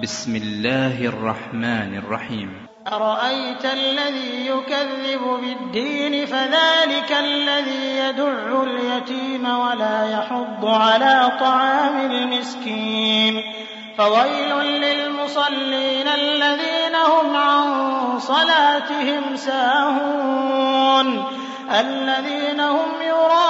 بسم الله الرحمن الرحيم. أرأيت الذي يكذب بالدين فذلك الذي يدع اليتيم ولا يحض على طعام المسكين فويل للمصلين الذين هم عن صلاتهم ساهون الذين هم يراءون